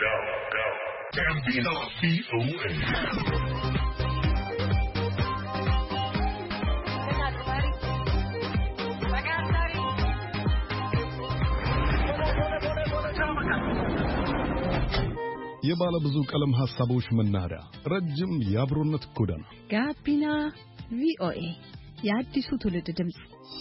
Gambino VOA. የባለ ብዙ ቀለም ሐሳቦች መናኸሪያ ረጅም የአብሮነት ጎዳና ጋቢና ቪኦኤ የአዲሱ ትውልድ ድምጽ።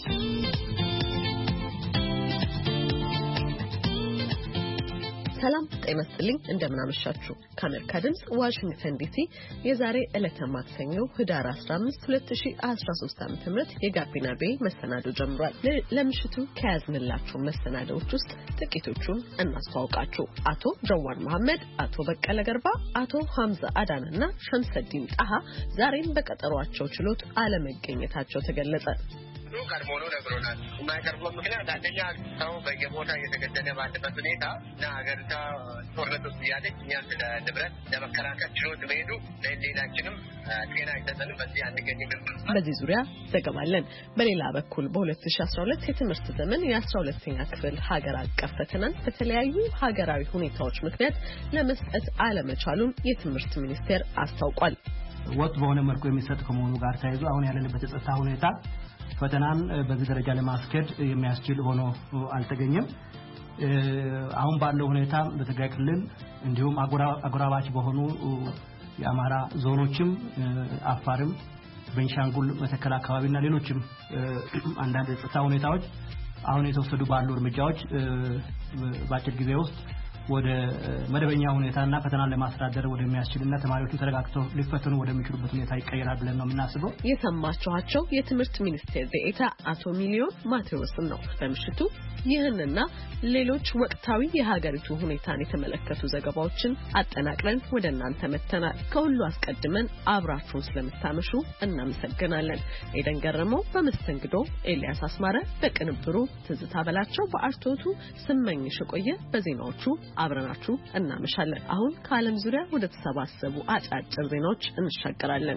ሰላም ጤና ይስጥልኝ፣ እንደምን አመሻችሁ። ከአሜሪካ ድምጽ ዋሽንግተን ዲሲ የዛሬ ዕለተ ማክሰኞ ህዳር 15 2013 ዓ.ም የጋቢና ቤ መሰናዶ ጀምሯል። ለምሽቱ ከያዝንላችሁ መሰናዶዎች ውስጥ ጥቂቶቹን እናስተዋውቃችሁ። አቶ ጀዋር መሐመድ፣ አቶ በቀለ ገርባ፣ አቶ ሐምዛ አዳንና ሸምሰዲን ጣሃ ዛሬም በቀጠሯቸው ችሎት አለመገኘታቸው ተገለጸ። ቀድሞውኑ ነግሮናል። የማይቀርበው ምክንያት አንደኛ ሰው በየቦታ እየተገደለ ባለበት ሁኔታ እና ሀገሪቷ ጦርነት ውስጥ እያለች እኛ ስለ ንብረት ለመከላከል ችሎት መሄዱ ለሕሊናችንም ጤና አይሰጠንም። በዚህ አንገኝም። በዚህ ዙሪያ ዘገባለን። በሌላ በኩል በ2012 የትምህርት ዘመን የ12ኛ ክፍል ሀገር አቀፍ ፈተናን በተለያዩ ሀገራዊ ሁኔታዎች ምክንያት ለመስጠት አለመቻሉን የትምህርት ሚኒስቴር አስታውቋል። ወጥ በሆነ መልኩ የሚሰጥ ከመሆኑ ጋር ተያይዞ አሁን ያለንበት የጸጥታ ሁኔታ ፈተናን በዚህ ደረጃ ለማስኬድ የሚያስችል ሆኖ አልተገኘም። አሁን ባለው ሁኔታ በትግራይ ክልል እንዲሁም አጎራባች በሆኑ የአማራ ዞኖችም አፋርም፣ ቤንሻንጉል፣ መተከል አካባቢና ሌሎችም አንዳንድ የጸጥታ ሁኔታዎች አሁን የተወሰዱ ባሉ እርምጃዎች በአጭር ጊዜ ውስጥ ወደ መደበኛ ሁኔታና ፈተናን ለማስተዳደር ወደሚያስችልና ተማሪዎቹ ተረጋግተው ሊፈተኑ ወደሚችሉበት ሁኔታ ይቀየራል ብለን ነው የምናስበው። የሰማችኋቸው የትምህርት ሚኒስቴር ዴኤታ አቶ ሚሊዮን ማቴዎስን ነው። በምሽቱ ይህንና ሌሎች ወቅታዊ የሀገሪቱ ሁኔታን የተመለከቱ ዘገባዎችን አጠናቅረን ወደ እናንተ መተናል። ከሁሉ አስቀድመን አብራችሁን ስለምታመሹ እናመሰግናለን። ኤደን ገረመው በመስተንግዶ፣ ኤልያስ አስማረ በቅንብሩ፣ ትዝታ በላቸው በአርቶቱ፣ ስመኝሽ ቆየ በዜናዎቹ አብረናችሁ እናመሻለን። አሁን ከዓለም ዙሪያ ወደ ተሰባሰቡ አጫጭር ዜናዎች እንሻገራለን።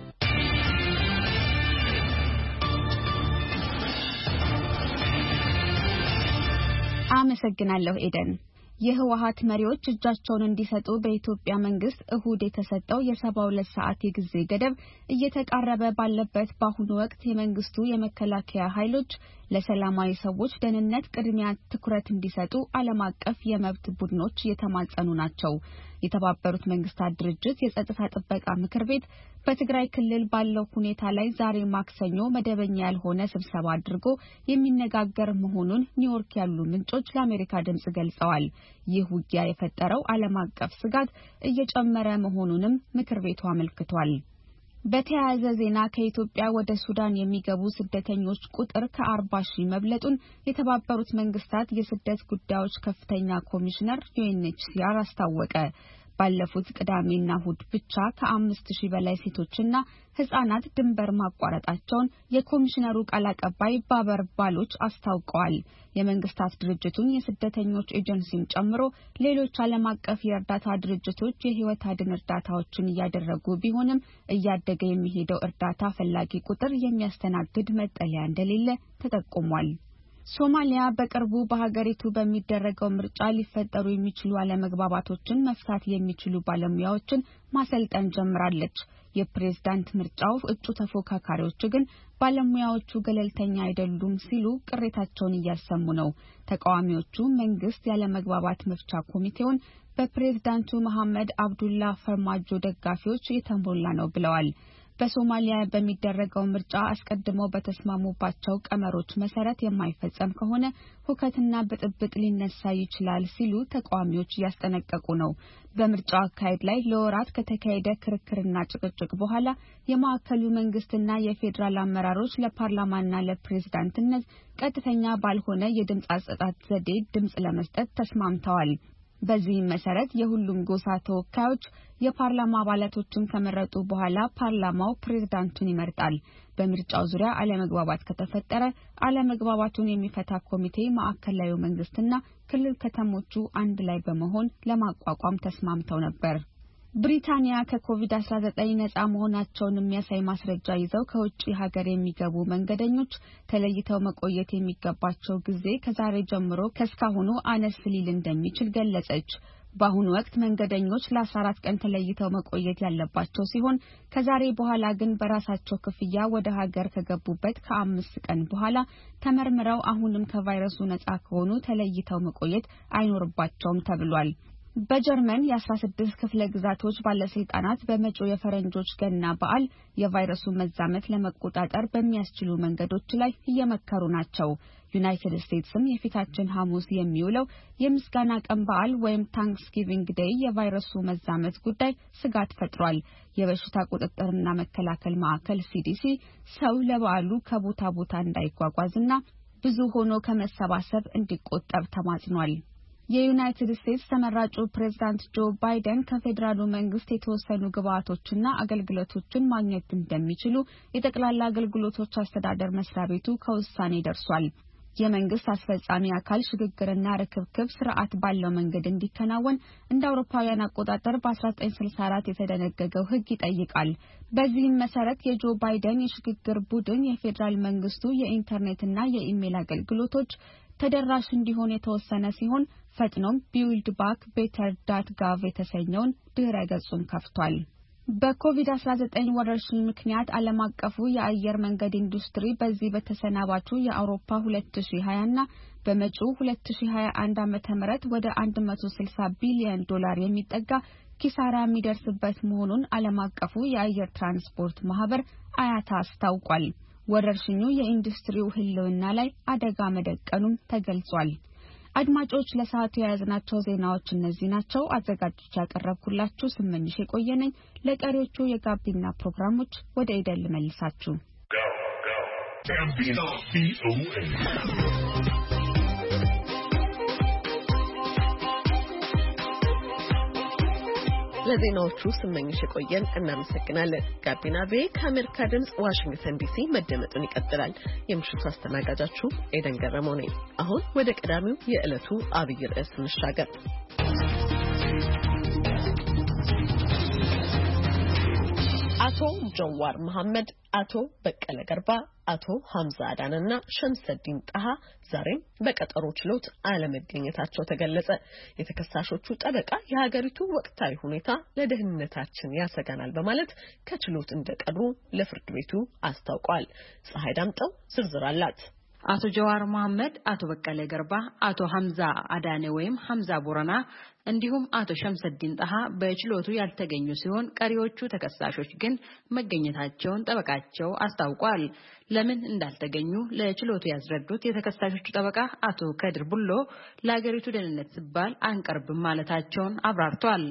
አመሰግናለሁ ኤደን። የህወሓት መሪዎች እጃቸውን እንዲሰጡ በኢትዮጵያ መንግስት እሁድ የተሰጠው የ72 ሰዓት የጊዜ ገደብ እየተቃረበ ባለበት በአሁኑ ወቅት የመንግስቱ የመከላከያ ኃይሎች ለሰላማዊ ሰዎች ደህንነት ቅድሚያ ትኩረት እንዲሰጡ ዓለም አቀፍ የመብት ቡድኖች እየተማጸኑ ናቸው። የተባበሩት መንግስታት ድርጅት የጸጥታ ጥበቃ ምክር ቤት በትግራይ ክልል ባለው ሁኔታ ላይ ዛሬ ማክሰኞ መደበኛ ያልሆነ ስብሰባ አድርጎ የሚነጋገር መሆኑን ኒውዮርክ ያሉ ምንጮች ለአሜሪካ ድምጽ ገልጸዋል። ይህ ውጊያ የፈጠረው ዓለም አቀፍ ስጋት እየጨመረ መሆኑንም ምክር ቤቱ አመልክቷል። በተያያዘ ዜና ከኢትዮጵያ ወደ ሱዳን የሚገቡ ስደተኞች ቁጥር ከ40,000 መብለጡን የተባበሩት መንግስታት የስደት ጉዳዮች ከፍተኛ ኮሚሽነር ዩኤንኤችሲአር አስታወቀ። ባለፉት ቅዳሜና እሁድ ብቻ ከ5,000 በላይ ሴቶችና ህጻናት ድንበር ማቋረጣቸውን የኮሚሽነሩ ቃል አቀባይ ባበር ባሎች አስታውቀዋል። የመንግስታት ድርጅቱን የስደተኞች ኤጀንሲን ጨምሮ ሌሎች ዓለም አቀፍ የእርዳታ ድርጅቶች የህይወት አድን እርዳታዎችን እያደረጉ ቢሆንም እያደገ የሚሄደው እርዳታ ፈላጊ ቁጥር የሚያስተናግድ መጠለያ እንደሌለ ተጠቁሟል። ሶማሊያ በቅርቡ በሀገሪቱ በሚደረገው ምርጫ ሊፈጠሩ የሚችሉ አለመግባባቶችን መፍታት የሚችሉ ባለሙያዎችን ማሰልጠን ጀምራለች። የፕሬዝዳንት ምርጫው እጩ ተፎካካሪዎች ግን ባለሙያዎቹ ገለልተኛ አይደሉም ሲሉ ቅሬታቸውን እያሰሙ ነው። ተቃዋሚዎቹ መንግስት ያለመግባባት መፍቻ ኮሚቴውን በፕሬዝዳንቱ መሐመድ አብዱላ ፈርማጆ ደጋፊዎች የተሞላ ነው ብለዋል። በሶማሊያ በሚደረገው ምርጫ አስቀድመው በተስማሙባቸው ቀመሮች መሰረት የማይፈጸም ከሆነ ሁከትና ብጥብጥ ሊነሳ ይችላል ሲሉ ተቃዋሚዎች እያስጠነቀቁ ነው። በምርጫው አካሄድ ላይ ለወራት ከተካሄደ ክርክርና ጭቅጭቅ በኋላ የማዕከሉ መንግስትና የፌዴራል አመራሮች ለፓርላማና ለፕሬዝዳንትነት ቀጥተኛ ባልሆነ የድምጽ አሰጣጥ ዘዴ ድምጽ ለመስጠት ተስማምተዋል። በዚህም መሰረት የሁሉም ጎሳ ተወካዮች የፓርላማ አባላቶችን ከመረጡ በኋላ ፓርላማው ፕሬዝዳንቱን ይመርጣል። በምርጫው ዙሪያ አለመግባባት ከተፈጠረ አለመግባባቱን የሚፈታ ኮሚቴ ማዕከላዊ መንግስትና ክልል ከተሞቹ አንድ ላይ በመሆን ለማቋቋም ተስማምተው ነበር። ብሪታንያ ከኮቪድ-19 ነፃ መሆናቸውን የሚያሳይ ማስረጃ ይዘው ከውጭ ሀገር የሚገቡ መንገደኞች ተለይተው መቆየት የሚገባቸው ጊዜ ከዛሬ ጀምሮ ከስካሁኑ አነስ ሊል እንደሚችል ገለጸች። በአሁኑ ወቅት መንገደኞች ለ14 ቀን ተለይተው መቆየት ያለባቸው ሲሆን ከዛሬ በኋላ ግን በራሳቸው ክፍያ ወደ ሀገር ከገቡበት ከ5 ቀን በኋላ ተመርምረው አሁንም ከቫይረሱ ነፃ ከሆኑ ተለይተው መቆየት አይኖርባቸውም ተብሏል። በጀርመን የ16 ክፍለ ግዛቶች ባለስልጣናት በመጪው የፈረንጆች ገና በዓል የቫይረሱ መዛመት ለመቆጣጠር በሚያስችሉ መንገዶች ላይ እየመከሩ ናቸው። ዩናይትድ ስቴትስም የፊታችን ሐሙስ የሚውለው የምስጋና ቀን በዓል ወይም ታንክስጊቪንግ ዴይ የቫይረሱ መዛመት ጉዳይ ስጋት ፈጥሯል። የበሽታ ቁጥጥርና መከላከል ማዕከል CDC ሰው ለበዓሉ ከቦታ ቦታ እንዳይጓጓዝና ብዙ ሆኖ ከመሰባሰብ እንዲቆጠብ ተማጽኗል። የዩናይትድ ስቴትስ ተመራጩ ፕሬዝዳንት ጆ ባይደን ከፌደራሉ መንግስት የተወሰኑ ግብዓቶችና አገልግሎቶችን ማግኘት እንደሚችሉ የጠቅላላ አገልግሎቶች አስተዳደር መስሪያ ቤቱ ከውሳኔ ደርሷል። የመንግስት አስፈጻሚ አካል ሽግግርና ርክብክብ ስርዓት ባለው መንገድ እንዲከናወን እንደ አውሮፓውያን አቆጣጠር በ1964 የተደነገገው ሕግ ይጠይቃል። በዚህም መሰረት የጆ ባይደን የሽግግር ቡድን የፌደራል መንግስቱ የኢንተርኔትና የኢሜል አገልግሎቶች ተደራሽ እንዲሆን የተወሰነ ሲሆን ፈጥኖም buildbackbetter.gov የተሰኘውን ድህረ ገጹን ከፍቷል። በኮቪድ-19 ወረርሽኝ ምክንያት ዓለም አቀፉ የአየር መንገድ ኢንዱስትሪ በዚህ በተሰናባቹ የአውሮፓ 2020 እና በመጪው 2021 ዓ.ም ወደ 160 ቢሊዮን ዶላር የሚጠጋ ኪሳራ የሚደርስበት መሆኑን ዓለም አቀፉ የአየር ትራንስፖርት ማህበር አያታ አስታውቋል። ወረርሽኙ የኢንዱስትሪው ህልውና ላይ አደጋ መደቀኑም ተገልጿል። አድማጮች ለሰዓቱ የያዝናቸው ዜናዎች እነዚህ ናቸው። አዘጋጆች ያቀረብኩላችሁ ስመኝሽ የቆየነኝ። ለቀሪዎቹ የጋቢና ፕሮግራሞች ወደ ኤደን ልመልሳችሁ። ለዜናዎቹ ስመኝሽ የቆየን እናመሰግናለን። ጋቢና ቤ ከአሜሪካ ድምጽ ዋሽንግተን ዲሲ መደመጡን ይቀጥላል። የምሽቱ አስተናጋጃችሁ ኤደን ገረመው ነኝ። አሁን ወደ ቀዳሚው የዕለቱ አብይ ርዕስ እንሻገር። አቶ ጀዋር መሐመድ፣ አቶ በቀለ ገርባ፣ አቶ ሐምዛ አዳንና ሸምሰዲን ጣሃ ዛሬም በቀጠሮ ችሎት አለመገኘታቸው ተገለጸ። የተከሳሾቹ ጠበቃ የሀገሪቱ ወቅታዊ ሁኔታ ለደህንነታችን ያሰጋናል በማለት ከችሎት እንደቀሩ ለፍርድ ቤቱ አስታውቀዋል። ፀሐይ ዳምጠው ዝርዝር አላት። አቶ ጀዋር መሐመድ፣ አቶ በቀለ ገርባ፣ አቶ ሐምዛ አዳኔ ወይም ሐምዛ ቦረና እንዲሁም አቶ ሸምሰዲን ጣሃ በችሎቱ ያልተገኙ ሲሆን ቀሪዎቹ ተከሳሾች ግን መገኘታቸውን ጠበቃቸው አስታውቋል። ለምን እንዳልተገኙ ለችሎቱ ያስረዱት የተከሳሾቹ ጠበቃ አቶ ከድር ቡሎ ለሀገሪቱ ደህንነት ሲባል አንቀርብም ማለታቸውን አብራርቷል።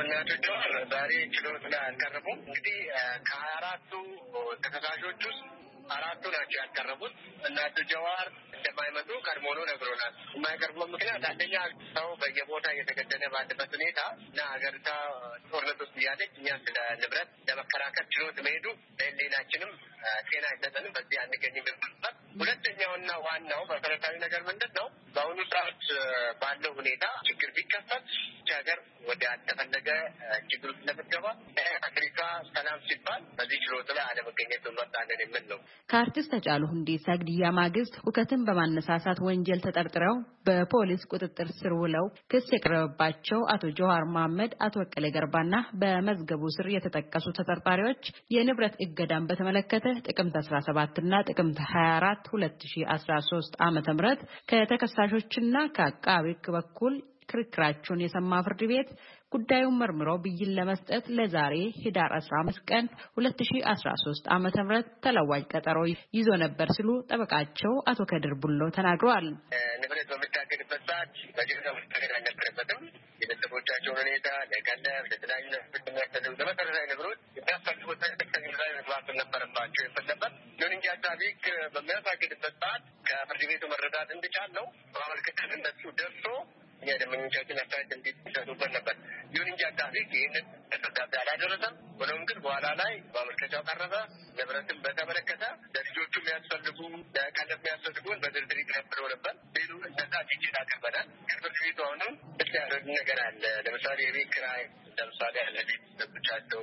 ዛሬ ችሎት ላይ አልቀረቡም። እንግዲህ ከ24ቱ ተከሳሾች ውስጥ 4ቱ ናቸው ያቀረቡት። እናቱ ጀዋር እንደማይመጡ ቀድሞውኑ ነግሮናል። የማይቀርቡበት ምክንያት አንደኛ ሰው በየቦታ እየተገደለ ባለበት ሁኔታ እና ሀገሪቷ ጦርነት ውስጥ እያለች እኛ ስለ ንብረት ለመከራከር ችሎት መሄዱ ለሕሊናችንም ጤና አይሰጠንም። በዚህ አንገኝም። ሁለተኛውና ዋናው መሰረታዊ ነገር ምንድን ነው? በአሁኑ ሰዓት ባለው ሁኔታ ችግር ቢከፈት ሀገር ወደ አልተፈለገ ችግር ውስጥ ለምትገባ አፍሪካ ሰላም ሲባል በዚህ ችሎት ላይ አለመገኘት እንመርጣለን የሚል ነው። ከአርቲስት ሃጫሉ ሁንዴሳ ግድያ ማግስት ሁከትን በማነሳሳት ወንጀል ተጠርጥረው በፖሊስ ቁጥጥር ስር ውለው ክስ የቀረበባቸው አቶ ጀዋር መሐመድ፣ አቶ በቀለ ገርባና በመዝገቡ ስር የተጠቀሱ ተጠርጣሪዎች የንብረት እገዳን በተመለከተ ጥቅምት 17 እና ጥቅምት 24 2013 ዓ.ም ከተከሳሾችና ከአቃቤ ሕግ በኩል ክርክራቸውን የሰማ ፍርድ ቤት ጉዳዩን መርምሮ ብይን ለመስጠት ለዛሬ ህዳር 15 ቀን 2013 ዓ.ም ተለዋጭ ቀጠሮ ይዞ ነበር ሲሉ ጠበቃቸው አቶ ከድር ቡሎ ተናግረዋል። ንብረት በሚታገድበት ሰዓት በጅምላ መታገድ አልነበረበትም። የቤተሰቦቻቸውን ሁኔታ ለቀለብ ለተለያዩ የሚያስፈልጉ ለመሰረታዊ ነገሮች የሚያስፈልጉት ላይ መግባት ነበረባቸው የፈለበት። ይሁን እንጂ አቃቤ ሕግ በሚያሳግድበት ሰዓት ከፍርድ ቤቱ መረዳት እንዲቻል ነው በማመልከቻ እነሱ ደርሶ የደንበኞቻችን አስተያየት እንዲሰጡበት ነበር። ይሁን እንጂ አቃቤ ሕግ ይህንን ደብዳቤ አላደረሰም። ሆኖም ግን በኋላ ላይ ማመልከቻው ቀረበ። ንብረትን በተመለከተ ለልጆቹ የሚያስፈልጉ ለቀለብ የሚያስፈልጉን በድርድር ይቅረብ ብሎ ነበር። ሌሉ እነዛ ዲጂት አቅርበናል። ከፍርድ ቤቱ አሁንም ብቻ ያደረግ ነገር አለ። ለምሳሌ የቤት ኪራይ ለምሳሌ ያለ ቤት ለብቻቸው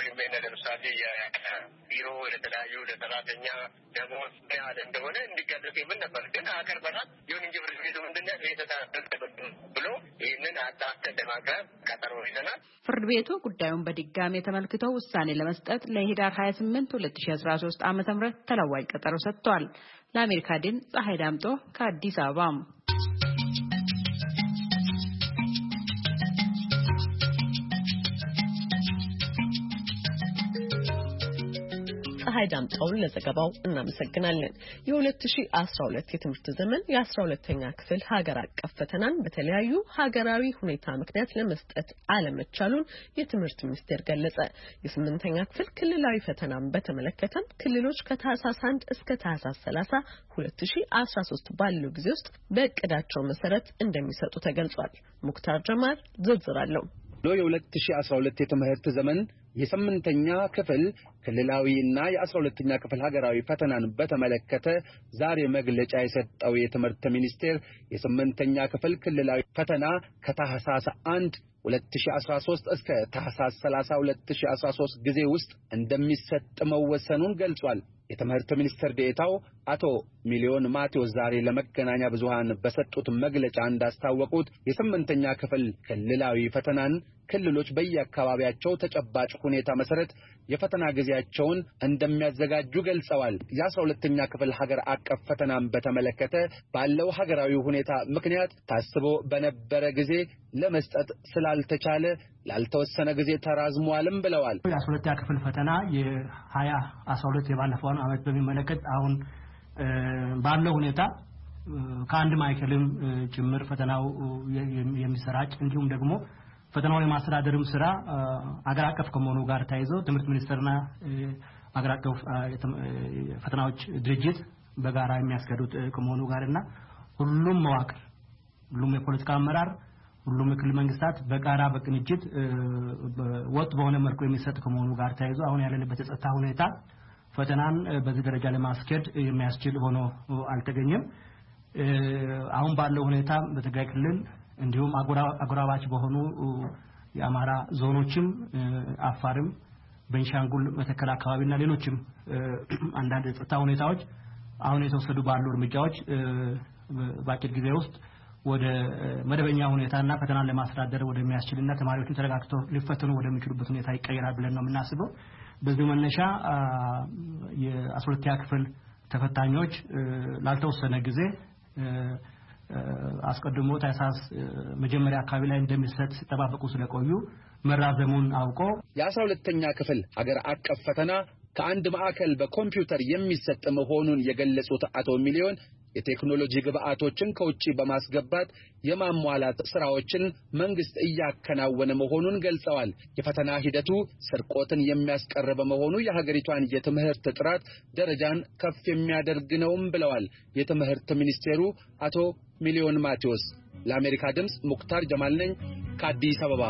ወይም ለምሳሌ የቢሮ ለተለያዩ ለሰራተኛ ደሞዝ ያለ እንደሆነ እንዲገለጽ ይምን ነበር ግን አቀርበናል። ይሁን እንጂ ፍርድ ቤቱ ምንድነው የተጣጣበት ብሎ ይህንን አጣርተን ለማቅረብ ቀጠሮ ይዘናል። ፍርድ ቤቱ ጉዳዩን በድጋሚ ተመልክቶ ውሳኔ ለመስጠት ለህዳር 28 2013 ዓ.ም ተለዋጭ ቀጠሮ ሰጥቷል። ለአሜሪካ ድምፅ ፀሐይ ዳምጦ ከአዲስ አበባ። ፀሐይ ዳምጠውን ለዘገባው እናመሰግናለን። የ2012 የትምህርት ዘመን የ12ኛ ክፍል ሀገር አቀፍ ፈተናን በተለያዩ ሀገራዊ ሁኔታ ምክንያት ለመስጠት አለመቻሉን የትምህርት ሚኒስቴር ገለጸ። የ8ኛ ክፍል ክልላዊ ፈተናን በተመለከተም ክልሎች ከታህሳስ 1 እስከ ታህሳስ 30 2013 ባለው ጊዜ ውስጥ በእቅዳቸው መሰረት እንደሚሰጡ ተገልጿል። ሙክታር ጀማል ዝርዝር አለው። የ2012 የትምህርት ዘመን የ8ኛ ክፍል ክልላዊና የ12ኛ ክፍል ሀገራዊ ፈተናን በተመለከተ ዛሬ መግለጫ የሰጠው የትምህርት ሚኒስቴር የ8ኛ ክፍል ክልላዊ ፈተና ከታህሳስ 1 2013 እስከ ታህሳስ 30 2013 ጊዜ ውስጥ እንደሚሰጥ መወሰኑን ገልጿል። የትምህርት ሚኒስትር ዴኤታው አቶ ሚሊዮን ማቴዎስ ዛሬ ለመገናኛ ብዙሃን በሰጡት መግለጫ እንዳስታወቁት የ8ኛ ክፍል ክልላዊ ፈተናን ክልሎች በየአካባቢያቸው ተጨባጭ ሁኔታ መሰረት የፈተና ጊዜያቸውን እንደሚያዘጋጁ ገልጸዋል። የ12ኛ ክፍል ሀገር አቀፍ ፈተናን በተመለከተ ባለው ሀገራዊ ሁኔታ ምክንያት ታስቦ በነበረ ጊዜ ለመስጠት ስላልተቻለ ላልተወሰነ ጊዜ ተራዝሟልም ብለዋል። የ12ኛ ክፍል ፈተና የ2012 የባለፈውን ዓመት በሚመለከት አሁን ባለው ሁኔታ ከአንድ ማዕከልም ጭምር ፈተናው የሚሰራጭ እንዲሁም ደግሞ ፈተናውን የማስተዳደርም ስራ አገር አቀፍ ከመሆኑ ጋር ተያይዞ ትምህርት ሚኒስቴርና አገር አቀፍ ፈተናዎች ድርጅት በጋራ የሚያስከዱት ከመሆኑ ጋርና ሁሉም መዋቅር ሁሉም የፖለቲካ አመራር ሁሉም የክልል መንግስታት በጋራ በቅንጅት ወጥ በሆነ መልኩ የሚሰጥ ከመሆኑ ጋር ተያይዞ አሁን ያለንበት የጸጥታ ሁኔታ ፈተናን በዚህ ደረጃ ለማስከድ የሚያስችል ሆኖ አልተገኘም። አሁን ባለው ሁኔታ በትግራይ ክልል እንዲሁም አጎራባች በሆኑ የአማራ ዞኖችም አፋርም ቤንሻንጉል መተከል አካባቢና ሌሎችም አንዳንድ የጸጥታ ሁኔታዎች አሁን የተወሰዱ ባሉ እርምጃዎች በአጭር ጊዜ ውስጥ ወደ መደበኛ ሁኔታና ፈተናን ለማስተዳደር ወደሚያስችልና ተማሪዎችን ተረጋግተው ሊፈተኑ ወደሚችሉበት ሁኔታ ይቀየራል ብለን ነው የምናስበው። በዚህ መነሻ የ12ኛ ክፍል ተፈታኞች ላልተወሰነ ጊዜ አስቀድሞ ታህሳስ መጀመሪያ አካባቢ ላይ እንደሚሰጥ ሲጠባበቁ ስለቆዩ መራዘሙን አውቆ የ12ኛ ክፍል ሀገር አቀፍ ፈተና ከአንድ ማዕከል በኮምፒውተር የሚሰጥ መሆኑን የገለጹት አቶ ሚሊዮን የቴክኖሎጂ ግብአቶችን ከውጪ በማስገባት የማሟላት ስራዎችን መንግስት እያከናወነ መሆኑን ገልጸዋል። የፈተና ሂደቱ ስርቆትን የሚያስቀርብ በመሆኑ የሀገሪቷን የትምህርት ጥራት ደረጃን ከፍ የሚያደርግ ነውም ብለዋል። የትምህርት ሚኒስቴሩ አቶ ሚሊዮን ማቴዎስ። ለአሜሪካ ድምፅ ሙክታር ጀማል ነኝ ከአዲስ አበባ።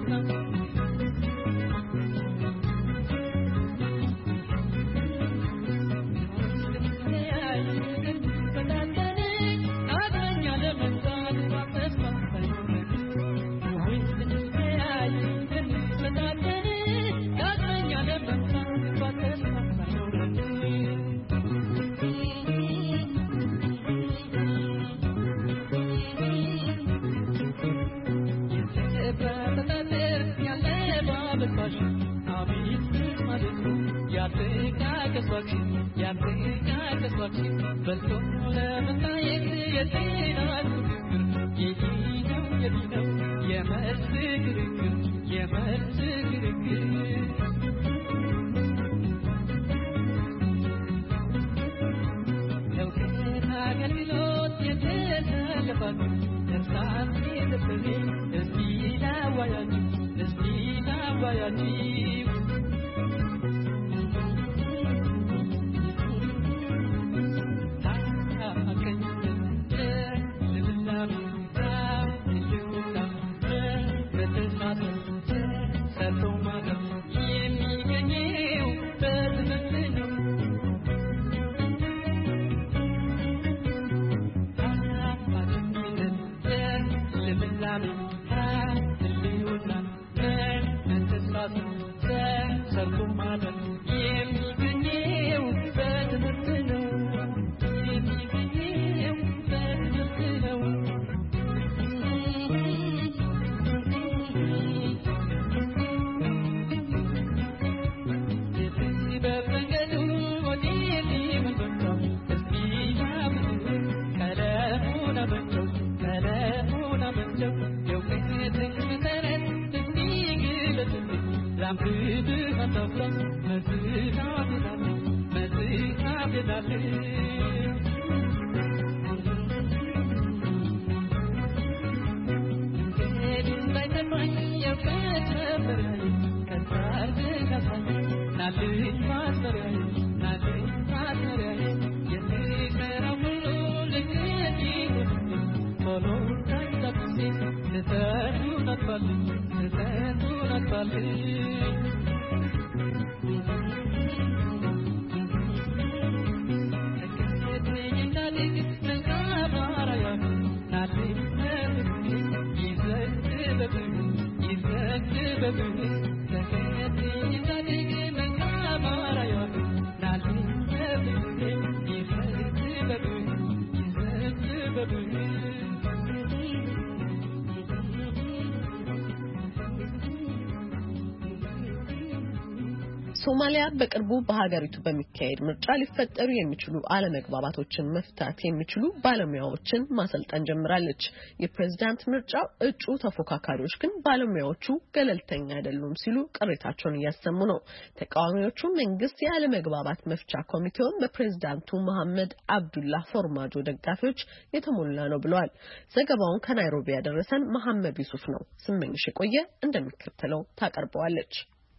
ሶማሊያ በቅርቡ በሀገሪቱ በሚካሄድ ምርጫ ሊፈጠሩ የሚችሉ አለመግባባቶችን መፍታት የሚችሉ ባለሙያዎችን ማሰልጠን ጀምራለች። የፕሬዝዳንት ምርጫው እጩ ተፎካካሪዎች ግን ባለሙያዎቹ ገለልተኛ አይደሉም ሲሉ ቅሬታቸውን እያሰሙ ነው። ተቃዋሚዎቹ መንግስት የአለመግባባት መፍቻ ኮሚቴውን በፕሬዝዳንቱ መሐመድ አብዱላህ ፎርማጆ ደጋፊዎች የተሞላ ነው ብለዋል። ዘገባውን ከናይሮቢ ያደረሰን መሐመድ ዩሱፍ ነው። ስመኝሽ ቆየ እንደሚከተለው ታቀርበዋለች።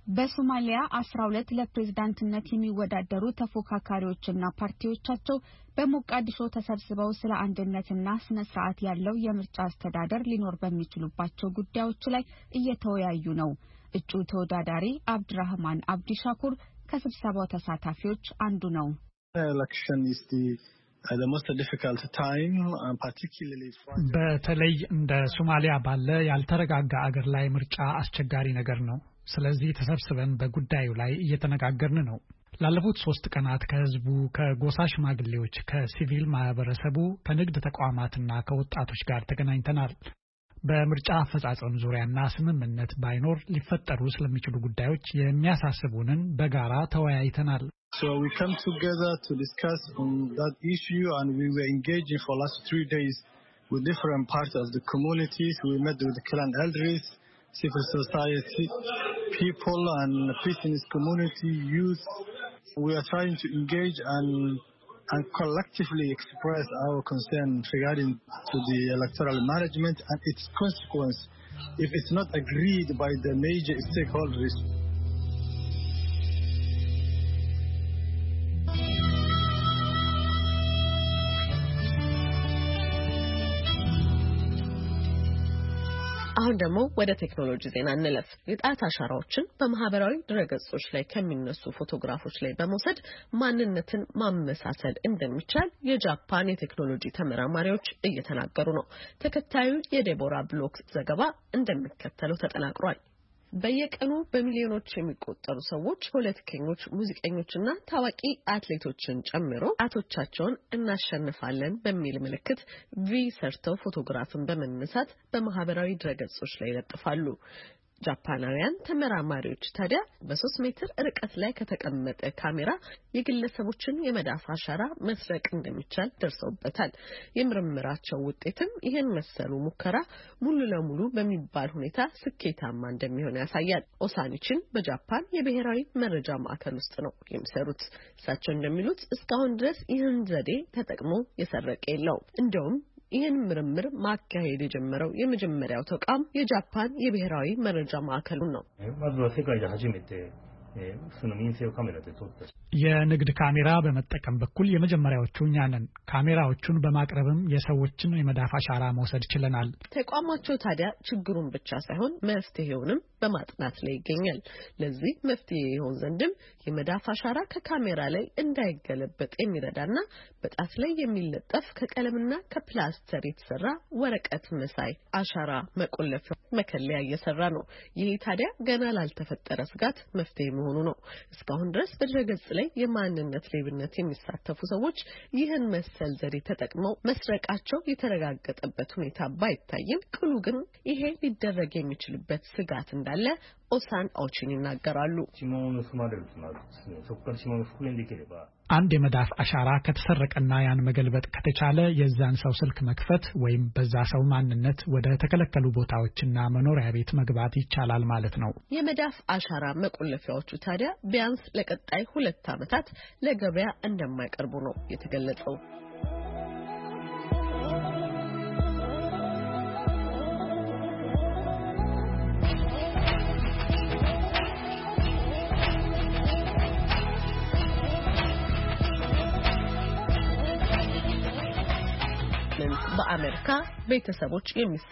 በሶማሊያ 12 ለፕሬዝዳንትነት የሚወዳደሩ ተፎካካሪዎችና ፓርቲዎቻቸው በሞቃዲሾ ተሰብስበው ስለ አንድነትና ስነ ስርዓት ያለው የምርጫ አስተዳደር ሊኖር በሚችሉባቸው ጉዳዮች ላይ እየተወያዩ ነው። እጩ ተወዳዳሪ አብድራህማን አብዲሻኩር ከስብሰባው ተሳታፊዎች አንዱ ነው። በተለይ እንደ ሶማሊያ ባለ ያልተረጋጋ አገር ላይ ምርጫ አስቸጋሪ ነገር ነው። ስለዚህ ተሰብስበን በጉዳዩ ላይ እየተነጋገርን ነው። ላለፉት 3 ቀናት ከህዝቡ፣ ከጎሳ ሽማግሌዎች፣ ከሲቪል ማህበረሰቡ፣ ከንግድ ተቋማትና ከወጣቶች ጋር ተገናኝተናል። በምርጫ አፈጻጸም ዙሪያና ስምምነት ባይኖር ሊፈጠሩ ስለሚችሉ ጉዳዮች የሚያሳስቡንን በጋራ ተወያይተናል። So we come together to discuss on that issue, and we were engaging for last 3 days with different parts of the communities. We met with the clan elders, civil society, people and business community, youth. We are trying to engage and collectively express our concern regarding to the electoral management and its consequence if it's not agreed by the major stakeholders. አሁን ደግሞ ወደ ቴክኖሎጂ ዜና እንለፍ። የጣት አሻራዎችን በማህበራዊ ድረገጾች ላይ ከሚነሱ ፎቶግራፎች ላይ በመውሰድ ማንነትን ማመሳሰል እንደሚቻል የጃፓን የቴክኖሎጂ ተመራማሪዎች እየተናገሩ ነው። ተከታዩ የዴቦራ ብሎክ ዘገባ እንደሚከተለው ተጠናቅሯል። በየቀኑ በሚሊዮኖች የሚቆጠሩ ሰዎች ፖለቲከኞች፣ ሙዚቀኞችና ታዋቂ አትሌቶችን ጨምሮ ጣቶቻቸውን እናሸንፋለን በሚል ምልክት ቪ ሰርተው ፎቶግራፍን በመነሳት በማህበራዊ ድረገጾች ላይ ይለጥፋሉ። ጃፓናውያን ተመራማሪዎች ታዲያ በ3 ሜትር ርቀት ላይ ከተቀመጠ ካሜራ የግለሰቦችን የመዳፍ አሻራ መስረቅ እንደሚቻል ደርሰውበታል። የምርምራቸው ውጤትም ይህን መሰሉ ሙከራ ሙሉ ለሙሉ በሚባል ሁኔታ ስኬታማ እንደሚሆን ያሳያል። ኦሳኒችን በጃፓን የብሔራዊ መረጃ ማዕከል ውስጥ ነው የሚሰሩት። እሳቸው እንደሚሉት እስካሁን ድረስ ይህን ዘዴ ተጠቅሞ የሰረቀ የለው። እንደውም ይህን ምርምር ማካሄድ የጀመረው የመጀመሪያው ተቋም የጃፓን የብሔራዊ መረጃ ማዕከሉ ነው። የንግድ ካሜራ በመጠቀም በኩል የመጀመሪያዎቹ እኛ ነን። ካሜራዎቹን በማቅረብም የሰዎችን የመዳፍ አሻራ መውሰድ ችለናል። ተቋማቸው ታዲያ ችግሩን ብቻ ሳይሆን መፍትሄውንም በማጥናት ላይ ይገኛል። ለዚህ መፍትሄ ይሆን ዘንድም የመዳፍ አሻራ ከካሜራ ላይ እንዳይገለበጥ የሚረዳና በጣት ላይ የሚለጠፍ ከቀለምና ከፕላስተር የተሰራ ወረቀት መሳይ አሻራ መቆለፊያ መከለያ እየሰራ ነው። ይህ ታዲያ ገና ላልተፈጠረ ስጋት መፍትሄ መሆኑ ነው። እስካሁን ድረስ በድረገጽ ላይ የማንነት ሌብነት የሚሳተፉ ሰዎች ይህን መሰል ዘዴ ተጠቅመው መስረቃቸው የተረጋገጠበት ሁኔታ ባይታይም ቅሉ ግን ይሄ ሊደረግ የሚችልበት ስጋት እንዳለ ኦሳን ኦቺን ይናገራሉ። አንድ የመዳፍ አሻራ ከተሰረቀና ያን መገልበጥ ከተቻለ የዛን ሰው ስልክ መክፈት ወይም በዛ ሰው ማንነት ወደ ተከለከሉ ቦታዎችና መኖሪያ ቤት መግባት ይቻላል ማለት ነው። የመዳፍ አሻራ መቆለፊያዎቹ ታዲያ ቢያንስ ለቀጣይ 2 ዓመታት ለገበያ እንደማይቀርቡ ነው የተገለጸው። በአሜሪካ ቤተሰቦች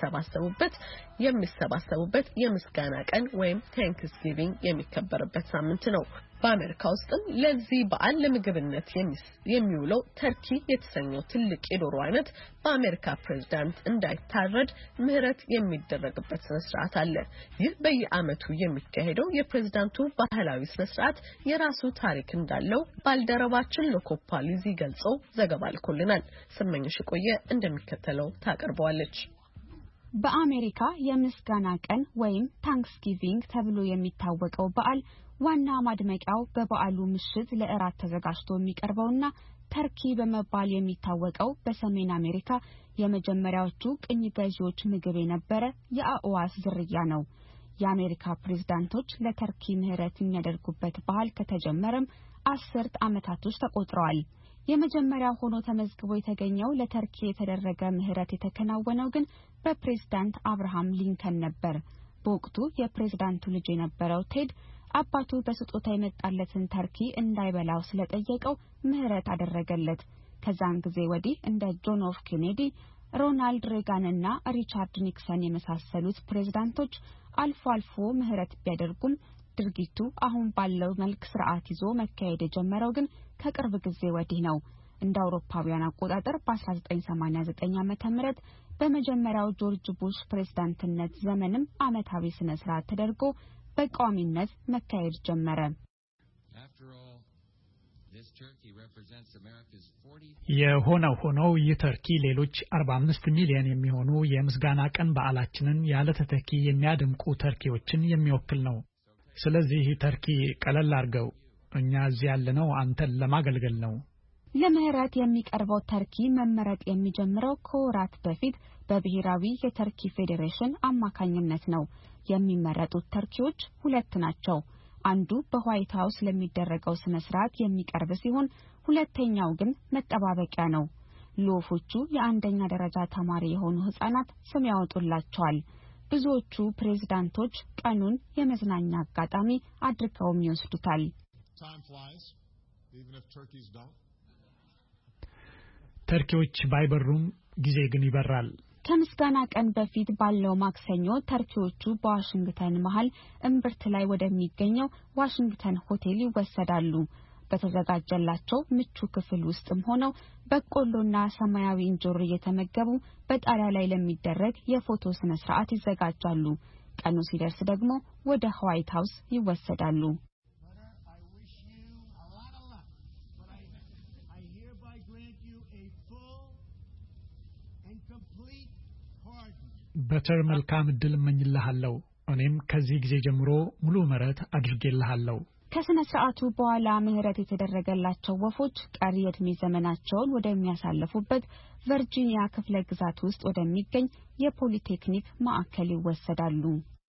የሚሰባሰቡበት የምስጋና ቀን ወይም ታንክስጊቪንግ የሚከበርበት ሳምንት ነው። በአሜሪካ ውስጥም ለዚህ በዓል ለምግብነት የሚውለው ተርኪ የተሰኘው ትልቅ የዶሮ አይነት በአሜሪካ ፕሬዝዳንት እንዳይታረድ ምህረት የሚደረግበት ስነ ስርዓት አለ። ይህ በየዓመቱ የሚካሄደው የፕሬዝዳንቱ ባህላዊ ስነ ስርዓት የራሱ ታሪክ እንዳለው ባልደረባችን ሎኮፓሊዚ ገልጸው ዘገባ ልኮልናል። ስመኝሽ ቆየ እንደሚከተለው ታቀርበዋለች። በአሜሪካ የምስጋና ቀን ወይም ታንክስጊቪንግ ተብሎ የሚታወቀው በዓል ዋና ማድመቂያው በበዓሉ ምሽት ለእራት ተዘጋጅቶ የሚቀርበውና ተርኪ በመባል የሚታወቀው በሰሜን አሜሪካ የመጀመሪያዎቹ ቅኝ ገዢዎች ምግብ የነበረ የአዕዋፍ ዝርያ ነው። የአሜሪካ ፕሬዝዳንቶች ለተርኪ ምህረት የሚያደርጉበት ባህል ከተጀመረም 10 ዓመታቶች ተቆጥረዋል። የመጀመሪያው ሆኖ ተመዝግቦ የተገኘው ለተርኪ የተደረገ ምህረት የተከናወነው ግን በፕሬዝዳንት አብርሃም ሊንከን ነበር። በወቅቱ የፕሬዝዳንቱ ልጅ የነበረው ቴድ አባቱ በስጦታ የመጣለትን ተርኪ እንዳይበላው ስለጠየቀው ምህረት አደረገለት። ከዛን ጊዜ ወዲህ እንደ ጆን ኤፍ ኬኔዲ፣ ሮናልድ ሬጋን እና ሪቻርድ ኒክሰን የመሳሰሉት ፕሬዝዳንቶች አልፎ አልፎ ምህረት ቢያደርጉም ድርጊቱ አሁን ባለው መልክ ስርዓት ይዞ መካሄድ የጀመረው ግን ከቅርብ ጊዜ ወዲህ ነው። እንደ አውሮፓውያን አቆጣጠር በ1989 ዓ.ም በመጀመሪያው ጆርጅ ቡሽ ፕሬዝዳንትነት ዘመንም ዓመታዊ ስነ ስርዓት ተደርጎ በቋሚነት መካሄድ ጀመረ። የሆነው ሆኖ ይህ ተርኪ ሌሎች 45 ሚሊዮን የሚሆኑ የምስጋና ቀን በዓላችንን ያለ ተተኪ የሚያደምቁ ተርኪዎችን የሚወክል ነው። ስለዚህ ተርኪ ቀለል አድርገው፣ እኛ እዚህ ያለነው አንተን ለማገልገል ነው። ለምህረት የሚቀርበው ተርኪ መመረጥ የሚጀምረው ከወራት በፊት በብሔራዊ የተርኪ ፌዴሬሽን አማካኝነት ነው። የሚመረጡት ተርኪዎች 2 ናቸው። አንዱ በዋይት ሃውስ ለሚደረገው ስነ ስርዓት የሚቀርብ ሲሆን ሁለተኛው ግን መጠባበቂያ ነው። ለወፎቹ የአንደኛ ደረጃ ተማሪ የሆኑ ህፃናት ስም ያወጡላቸዋል። ብዙዎቹ ፕሬዝዳንቶች ቀኑን የመዝናኛ አጋጣሚ አድርገውም ይወስዱታል። ተርኪዎች ባይበሩም ጊዜ ግን ይበራል። ከምስጋና ቀን በፊት ባለው ማክሰኞ ተርኪዎቹ በዋሽንግተን መሃል እምብርት ላይ ወደሚገኘው ዋሽንግተን ሆቴል ይወሰዳሉ። በተዘጋጀላቸው ምቹ ክፍል ውስጥም ሆነው በቆሎና ሰማያዊ እንጆሪ እየተመገቡ በጣሪያ ላይ ለሚደረግ የፎቶ ስነ ስርዓት ይዘጋጃሉ። ቀኑ ሲደርስ ደግሞ ወደ ዋይት ሃውስ ይወሰዳሉ። በተር መልካም ዕድል እመኝልሃለሁ። እኔም ከዚህ ጊዜ ጀምሮ ሙሉ ምህረት አድርጌልሃለሁ። ከስነ ስርዓቱ በኋላ ምህረት የተደረገላቸው ወፎች ቀሪ የዕድሜ ዘመናቸውን ወደሚያሳልፉበት ቨርጂኒያ ክፍለ ግዛት ውስጥ ወደሚገኝ የፖሊቴክኒክ ማዕከል ይወሰዳሉ።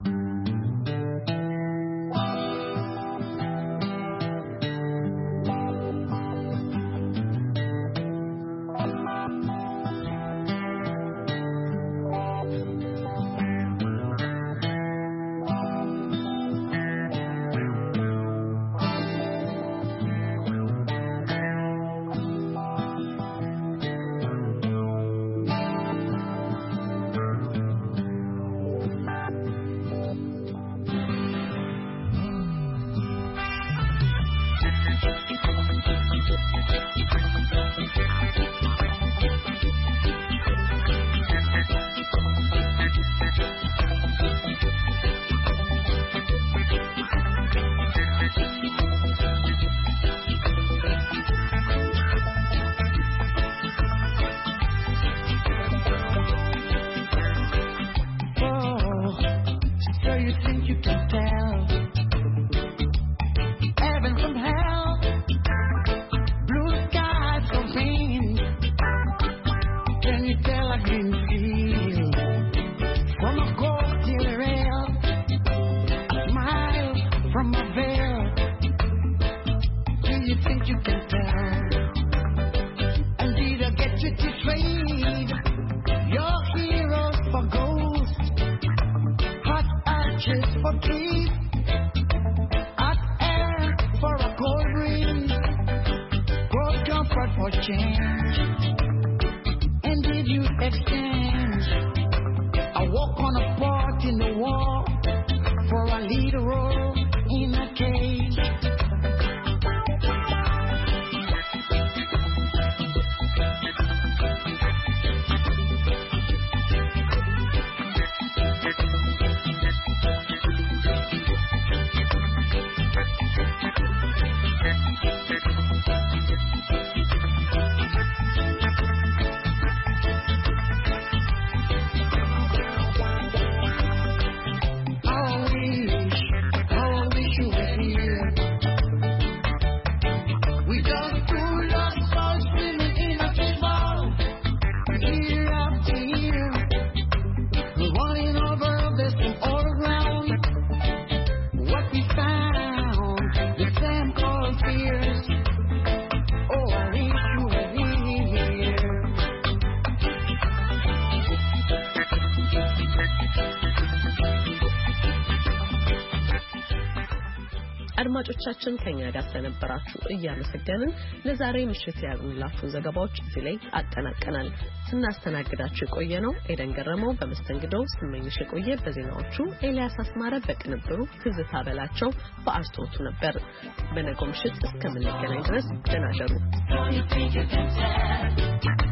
አድማጮቻችን ከኛ ጋር ስለነበራችሁ እያመሰገንን ለዛሬ ምሽት ያሉላችሁ ዘገባዎች እዚህ ላይ አጠናቀናል። ስናስተናግዳችሁ የቆየነው ኤደን ገረመው፣ በመስተንግዶው ስመኝሽ የቆየ፣ በዜናዎቹ ኤልያስ አስማረ፣ በቅንብሩ ትዝታ በላቸው፣ በአርቶቱ ነበር። በነገው ምሽት እስከምንገናኝ ድረስ ደህና እደሩ።